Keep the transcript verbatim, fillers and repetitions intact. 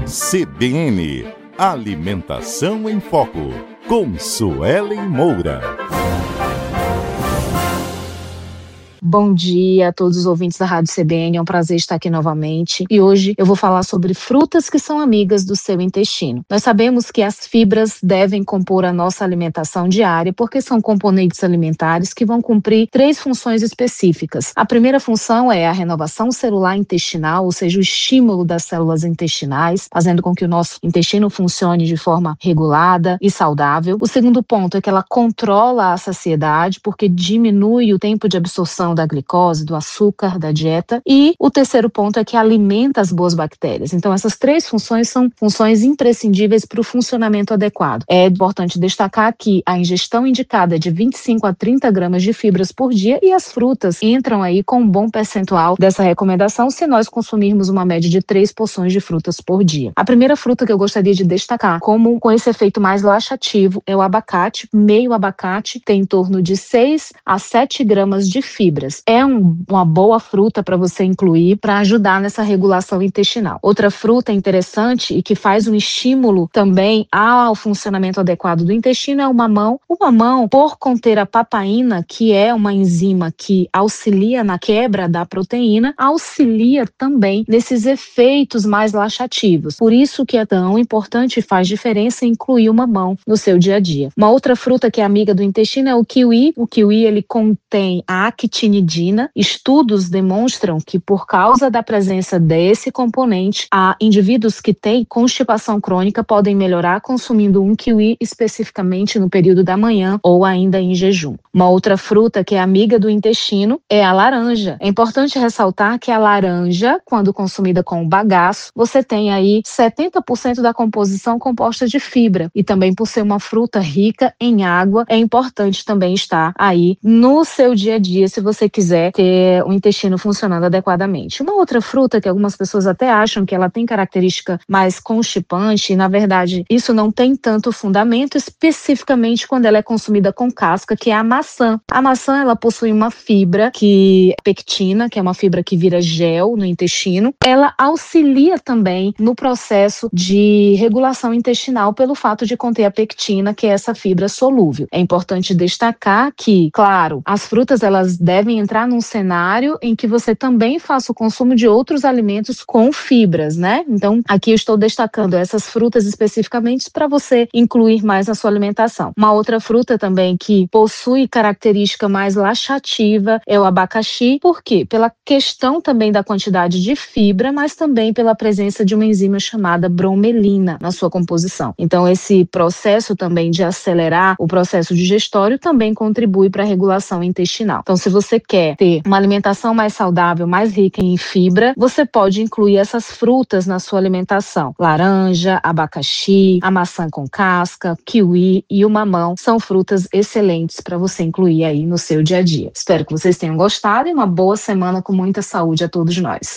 C B N Alimentação em Foco, com Suelen Moura. Bom dia a todos os ouvintes da Rádio C B N, é um prazer estar aqui novamente. E hoje eu vou falar sobre frutas que são amigas do seu intestino. Nós sabemos que as fibras devem compor a nossa alimentação diária porque são componentes alimentares que vão cumprir três funções específicas. A primeira função é a renovação celular intestinal, ou seja, o estímulo das células intestinais, fazendo com que o nosso intestino funcione de forma regulada e saudável. O segundo ponto é que ela controla a saciedade porque diminui o tempo de absorção da glicose, do açúcar, da dieta. E o terceiro ponto é que alimenta as boas bactérias. Então, essas três funções são funções imprescindíveis para o funcionamento adequado. É importante destacar que a ingestão indicada é de vinte e cinco a trinta gramas de fibras por dia e as frutas entram aí com um bom percentual dessa recomendação se nós consumirmos uma média de três porções de frutas por dia. A primeira fruta que eu gostaria de destacar, como com esse efeito mais laxativo, é o abacate. Meio abacate tem em torno de seis a sete gramas de fibra. É um, uma boa fruta para você incluir para ajudar nessa regulação intestinal. Outra fruta interessante e que faz um estímulo também ao funcionamento adequado do intestino é o mamão. O mamão, por conter a papaina, que é uma enzima que auxilia na quebra da proteína, auxilia também nesses efeitos mais laxativos. Por isso que é tão importante e faz diferença incluir o mamão no seu dia a dia. Uma outra fruta que é amiga do intestino é o kiwi. O kiwi ele contém a actina. Estudos demonstram que por causa da presença desse componente, há indivíduos que têm constipação crônica podem melhorar consumindo um kiwi especificamente no período da manhã ou ainda em jejum. Uma outra fruta que é amiga do intestino é a laranja. É importante ressaltar que a laranja, quando consumida com o bagaço, você tem aí setenta por cento da composição composta de fibra e também por ser uma fruta rica em água, é importante também estar aí no seu dia a dia se você quiser ter o intestino funcionando adequadamente. Uma outra fruta que algumas pessoas até acham que ela tem característica mais constipante, e na verdade isso não tem tanto fundamento, especificamente quando ela é consumida com casca, que é a maçã. A maçã ela possui uma fibra que é pectina, que é uma fibra que vira gel no intestino. Ela auxilia também no processo de regulação intestinal pelo fato de conter a pectina, que é essa fibra solúvel. É importante destacar que, claro, as frutas elas devem entrar num cenário em que você também faça o consumo de outros alimentos com fibras, né? Então, aqui eu estou destacando essas frutas especificamente para você incluir mais na sua alimentação. Uma outra fruta também que possui característica mais laxativa é o abacaxi. Por quê? Pela questão também da quantidade de fibra, mas também pela presença de uma enzima chamada bromelina na sua composição. Então, esse processo também de acelerar o processo digestório também contribui para a regulação intestinal. Então, se você quer ter uma alimentação mais saudável, mais rica em fibra, você pode incluir essas frutas na sua alimentação. Laranja, abacaxi, a maçã com casca, kiwi e o mamão são frutas excelentes para você incluir aí no seu dia a dia. Espero que vocês tenham gostado e uma boa semana com muita saúde a todos nós.